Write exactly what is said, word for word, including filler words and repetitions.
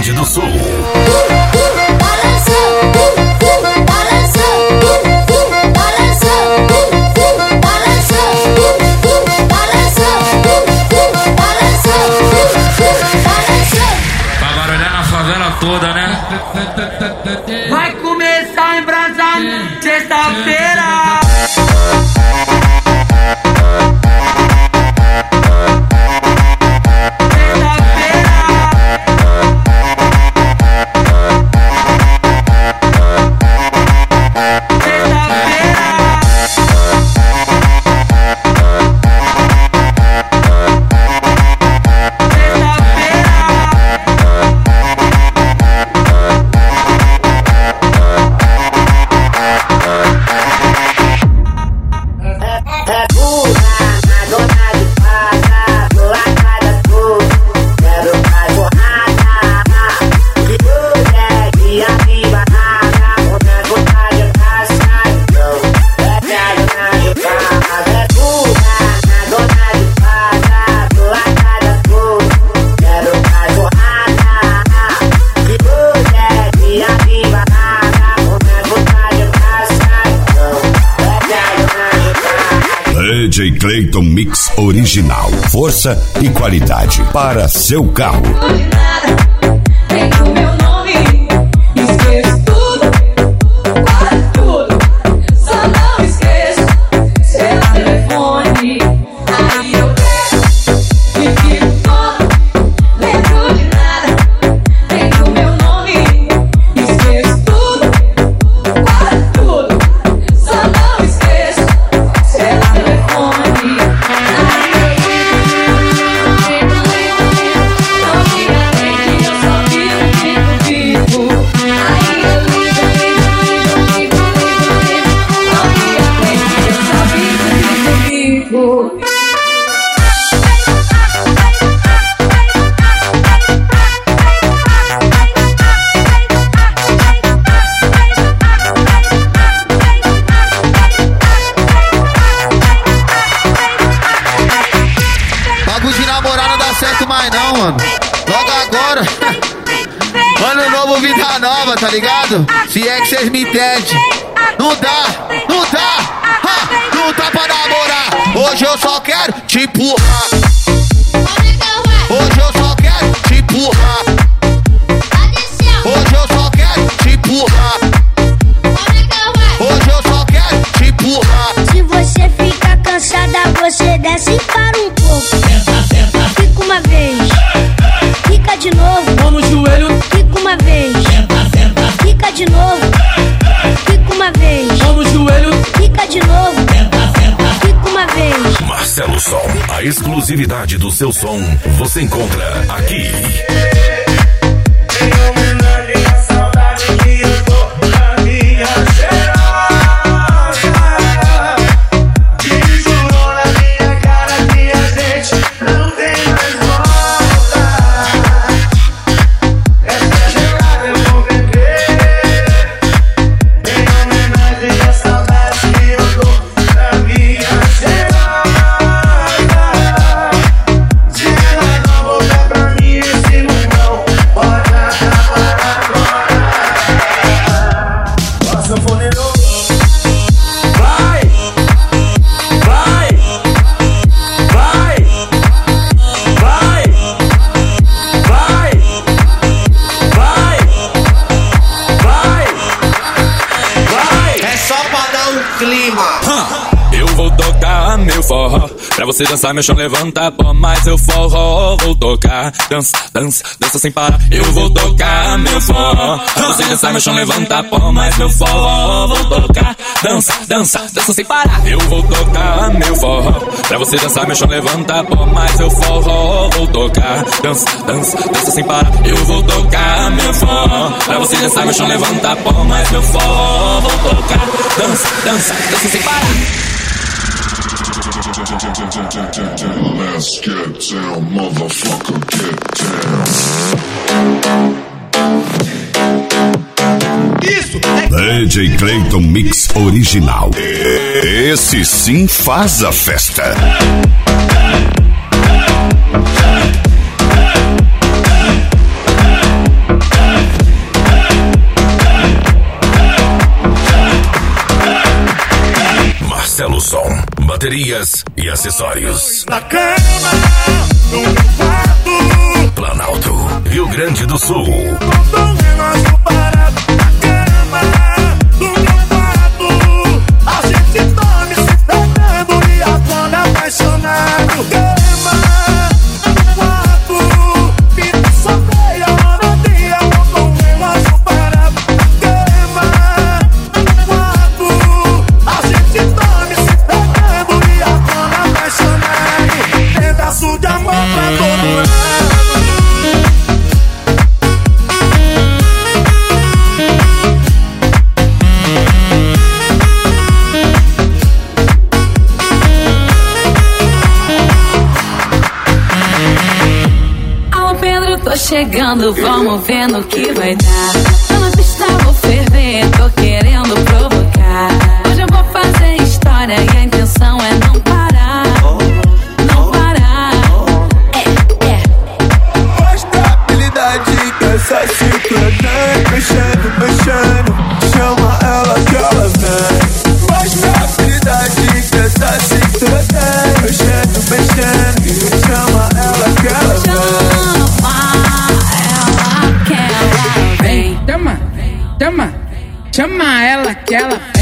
Grande do Sul. Pra barulhar na favela toda, né? Vai começar a embrasar sexta-feira. D J Clayton Mix Original. Força e qualidade para seu carro. Vem com meu nome, esqueço tudo, quase tudo. Só não esqueço seu telefone. Aí eu pego e fico todo, lembro de nada. Vem com meu nome, esqueço tudo, quase tudo. Só não esqueço seu telefone. Aí eu ligo, ligo, ligo, não fica nem que eu só vivo, vivo, vivo. Aí eu ligo, ligo, ligo, ligo, ligo, não fica nem que eu só vivo, vivo, vivo. Bagulho de namorar não dá certo mais não, mano. Logo agora. Ano novo, vida nova, tá ligado? Se é que cês me entendem. Não dá, não dá, ha, não dá pra namorar. Hoje eu só quero te empurrar. Hoje eu só quero te empurrar. Hoje eu só quero te empurrar. Hoje eu só quero te empurrar. Se você fica cansada, você desce e para um pouco. Fica uma vez, fica de novo. Mão no joelho, Fica uma vez, fica de novo. Fica uma vez, mão no joelho. fica de novo. Fica uma vez. Marcelo Som, a exclusividade do seu som você encontra aqui. Eu vou tocar meu forró, pra você dançar meu chão levanta pó, mas eu forró vou tocar. Dança, dança, dança sem parar. Eu vou tocar meu forró, pra você dançar meu chão levanta pó, mas meu forró vou tocar. Dança, dança, dança sem parar. Eu vou tocar meu forró, pra você dançar meu chão levanta pó, mas eu forró vou tocar. Dança, dança, dança sem parar. Eu vou tocar meu forró, pra você dançar meu chão levanta pó, mas meu forró vou tocar. Dança, dança, dança sem parar. Let's get down, motherfucker, get down. Isso D é J Clayton Mix Original. Esse sim faz a festa. bijuterias e acessórios. Na cama, no meu quarto, Planalto, Rio Grande do Sul. com um relógio parado. Na cama, no meu quarto, a gente dorme se pegando e acorda apaixonado. Cama, no quarto, fica só meia hora dia com um relógio parado. Cama, no quarto, a gente dorme se pegando e acorda apaixonado. Pedaço de amor pra todo lado. Tô chegando, vamos ver no que vai dar. Tô na pista, vou ferver, tô querendo provocar. Hoje eu vou fazer história e a intenção é não parar. Não parar. É, é. Mostra a habilidade que essa cintura tem. Mexendo, mexendo, chama ela que ela vem. Mostra a habilidade que essa cintura tem. Mexendo, mexendo, chama ela que ela vem. Chama ela que ela vem. Chama, chama, chama ela que ela